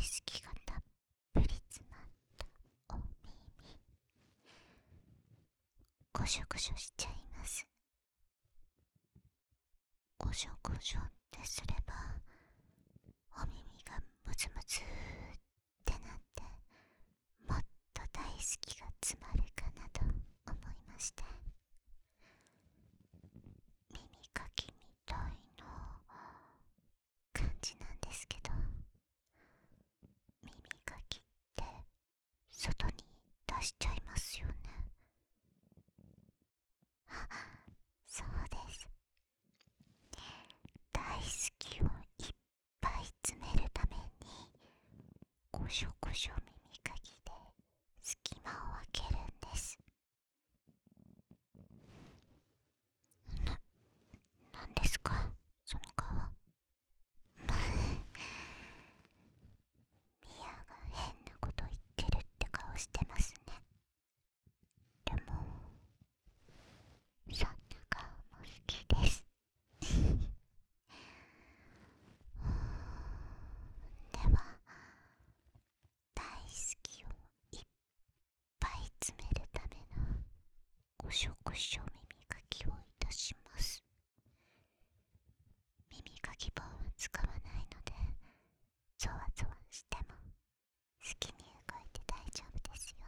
好きがたっぷり詰まったお耳、ごしょごしょしちゃいます。ごしょごしょってすればお耳がムズムズってなってもっと大好きが詰まるかなと思いまして、耳かきみたいな感じなんですけど、耳かきって外に出しちゃいますよね。あ、そうです。大好きをいっぱい詰めるためにごしょごしょ耳かきで隙間を空けるんです。なんですかその顔。ミヤが変なこと言ってるって顔してますね。でもそんな顔も好きです。では大好きをいっぱい詰めるためのごしょごしょ耳かきをいたします。耳かき棒は使わないのでゾワゾワしても好きに動いて大丈夫ですよ。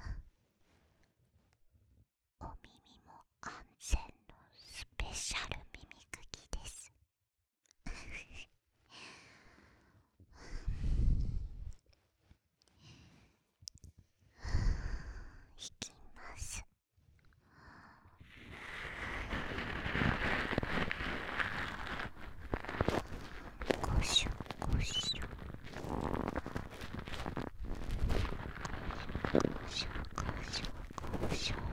お耳も安全のスペシャル耳かきです。いきます。ごしょごしょごしょごしょごしょ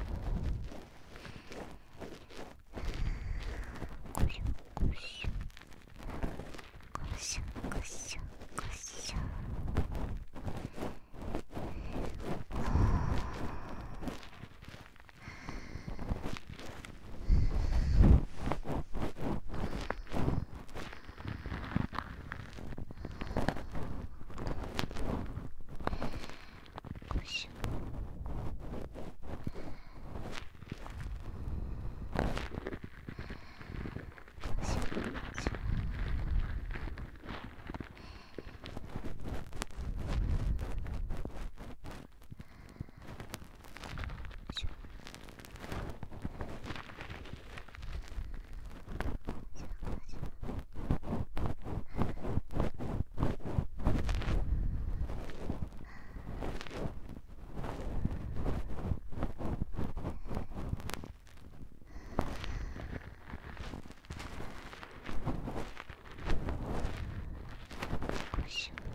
ごしょごしょごしょごしょごしょ。ごしょごしょ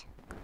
く